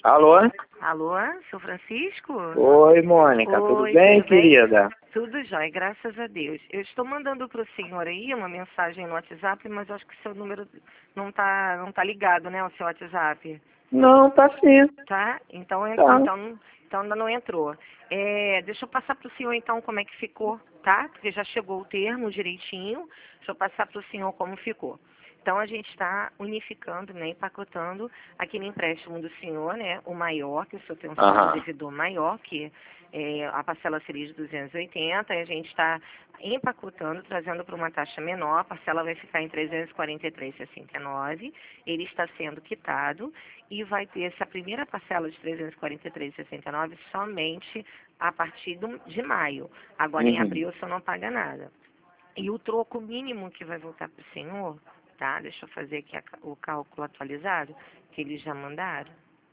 Alô? Alô, seu Francisco? Oi, Mônica, Oi, tudo bem, tudo bem? querida? Tudo jóia, graças a Deus. Eu estou mandando para o senhor aí uma mensagem no WhatsApp, mas eu acho que seu número não tá ligado, né, o seu WhatsApp. Não, tá sim. Tá? Então, Tá. então ainda não entrou. Deixa eu passar para o senhor então como é que ficou, tá? Porque já chegou o termo direitinho. Deixa eu passar para o senhor como ficou. Então a gente está unificando, né, empacotando aquele empréstimo do senhor, né, o maior, que o senhor tem um saldo devedor maior, que a parcela seria de 280, e a gente está empacotando, trazendo para uma taxa menor, a parcela vai ficar em 343,69, ele está sendo quitado e vai ter essa primeira parcela de 343,69 somente a partir de maio. Agora em abril o senhor não paga nada. E o troco mínimo que vai voltar para o senhor, tá? Deixa eu fazer aqui o cálculo atualizado, que eles já mandaram.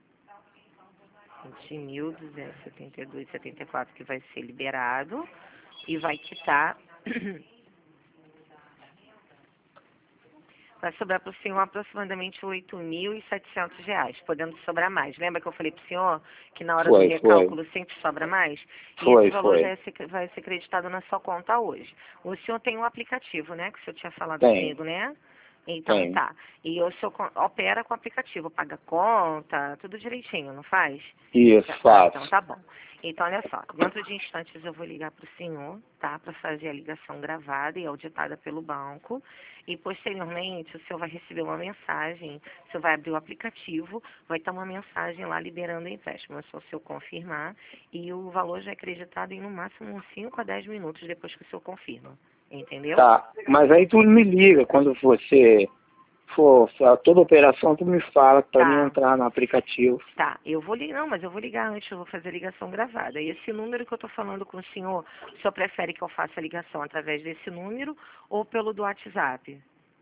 20.272,74 que vai ser liberado e vai quitar. Vai sobrar para o senhor aproximadamente R$ 8.700, podendo sobrar mais. Lembra que eu falei para o senhor que na hora do recálculo sempre sobra mais? E esse valor vai ser creditado na sua conta hoje. O senhor tem um aplicativo, né? Que o senhor tinha falado comigo, né? Então tá. E o senhor opera com o aplicativo, paga conta, tudo direitinho, não faz? Isso, faço. Então tá bom. Então, olha só, dentro de instantes eu vou ligar para o senhor, tá? Para fazer a ligação gravada e auditada pelo banco. E posteriormente o senhor vai receber uma mensagem, o senhor vai abrir o aplicativo, vai estar uma mensagem lá liberando o empréstimo. É só o senhor confirmar e o valor já é acreditado em no máximo uns 5 a 10 minutos depois que o senhor confirma. Entendeu? Tá, mas aí tu me liga quando você for toda operação, tu me fala para mim entrar no aplicativo. Tá, eu vou ligar, não, mas eu vou ligar antes, eu vou fazer a ligação gravada. E esse número que eu tô falando com o senhor prefere que eu faça a ligação através desse número ou pelo do WhatsApp?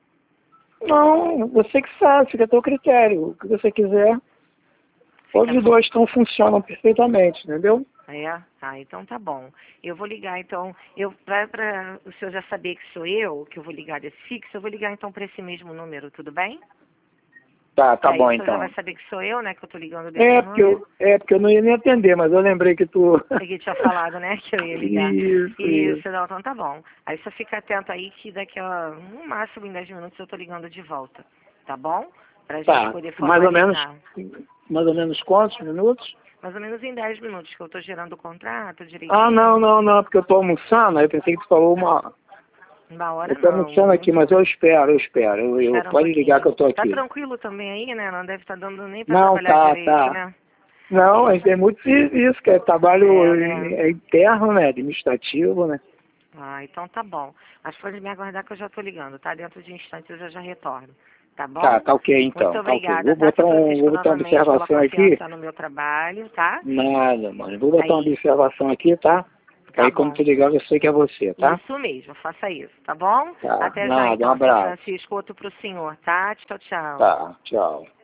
Não, você que sabe, fica a teu critério. O que você quiser. Todos os dois funcionam perfeitamente, entendeu? Então tá bom. Eu vou ligar, então, para o senhor já saber que sou eu, que eu vou ligar desse fixo, eu vou ligar então para esse mesmo número, tudo bem? Tá bom então. O senhor já vai saber que sou eu, né, que eu tô ligando desse número. Porque eu não ia nem atender, mas eu lembrei que tu... Que tinha falado, né, que eu ia ligar. Isso. Não, então tá bom. Aí só fica atento aí que daqui a, no máximo em 10 minutos eu tô ligando de volta, tá bom? Pra gente poder formalizar. Mais ou menos quantos minutos? Mais ou menos em 10 minutos, que eu tô gerando o contrato direitinho. Não, porque eu tô almoçando, aí eu pensei que tu falou uma hora. Eu tô almoçando aqui, mas eu espero. Pode ligar que eu tô aqui. Tá tranquilo também aí, né? Não deve estar dando nem pra trabalhar direito, né? Não, a gente tem muito serviço, que é trabalho interno, né? Administrativo, né? Então tá bom. Mas pode me aguardar que eu já tô ligando, tá? Dentro de instantes eu já retorno. Tá bom? Tá ok então. Muito obrigada. Vou botar uma observação aqui. No meu trabalho, tá? Nada, mano. Vou botar uma observação aqui, tá? Aí quando tu ligar, eu sei que é você, tá? Isso mesmo, faça isso, tá bom? Tá. Até já então, um abraço. Francisco, outro pro senhor, tá? Tchau, tchau. Tá, tchau.